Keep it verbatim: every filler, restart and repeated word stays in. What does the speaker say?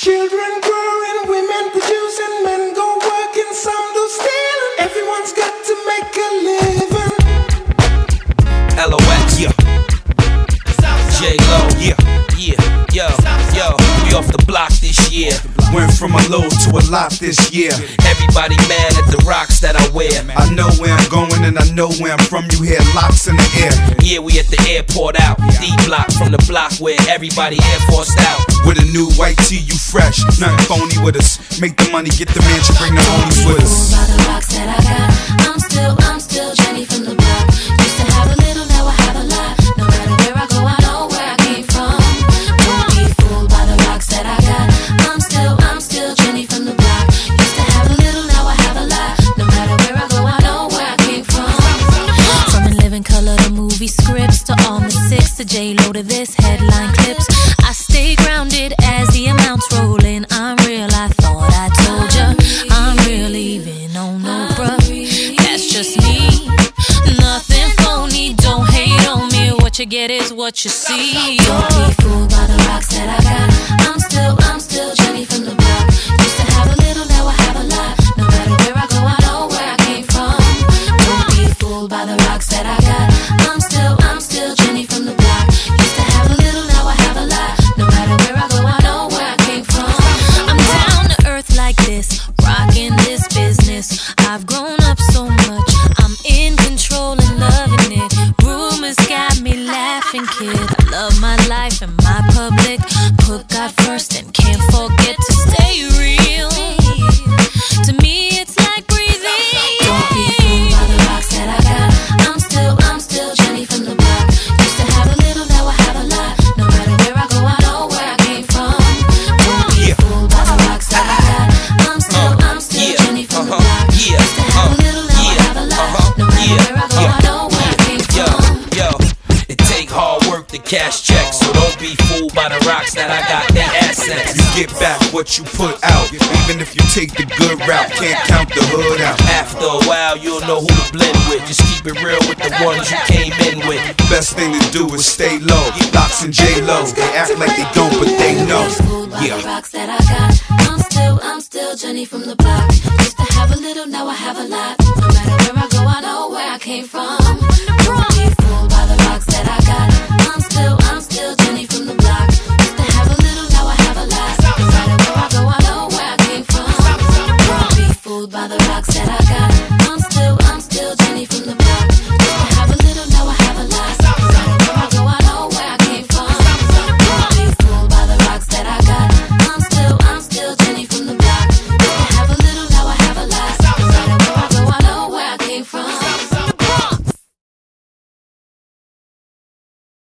Children growing, women producing, men go working, some do stealing. Everyone's got to make a living. L O X, yeah. J-Lo, yeah, yeah, yo, yo. We off the block this year. Went from a low to a lot this year. Everybody mad at the rocks that I wear. I know where I'm going and I know where I'm from. You hear locks in the air. Yeah, we at the airport out. D-block from the block where everybody Air Forced out. With a new white tee, you fresh. Nothing phony with us. Make the money, get the mansion, bring the homies with us. By the rocks that I got, I'm still, I'm still Jenny from the block. Used to have a little, now I have a lot. No matter where I go, I know where I came from. Don't be fooled by the rocks that I got. I'm still, I'm still Jenny from the block. Used to have a little, now I have a lot. No matter where I go, I know where I came from. From In Living Color to movie scripts to all the six to J-Lo to this headline clips. I stay grounded as the amounts roll in. I'm real, I thought I told ya. I'm real even on no bruh. That's just me. Nothing phony, don't hate on me. What you get is what you see. Don't be fooled by the rocks that I got. I'm still, I'm still Jenny from the block. Used to have a little, now I have a lot. No matter where I go, I know where I came from. Don't be fooled by the rocks that I got. I'm still, I'm still Jenny from the block. Used to have a little, now I have a lot. No matter where I go, I know where I came from. I'm down to earth like this, rocking this business. I've grown up so much, I'm in control and loving it. Rumors got me laughing, kid. I love my life and my public. Put God first and can't forget to stay real. To me, it's like breathing. Don't be fooled by the rocks that I got. I'm still, I'm still Jenny from the block. Used to have a little, now I have a lot. No matter where I go, I know where I came from. Don't be fooled by the rocks that I got. I'm still, I'm still Jenny from the block. Used to have a little, now I have a lot. No matter where I go, I know where I came from. Yo, it take hard work to cash checks, so don't be fooled by the rocks that I got. They assets. You get back what you put out. Even if you take the good route, can't count the hood out. After a while, you'll know who to blend with. Just keep it real with the ones you came in with. Best thing to do is stay low. Locks and J-Lo, they act like they don't, but they know. Yeah. The rocks that I got. I'm still, I'm still Jenny from the block. Used to have a little, now I have a lot. No matter where I go, I know where I came from.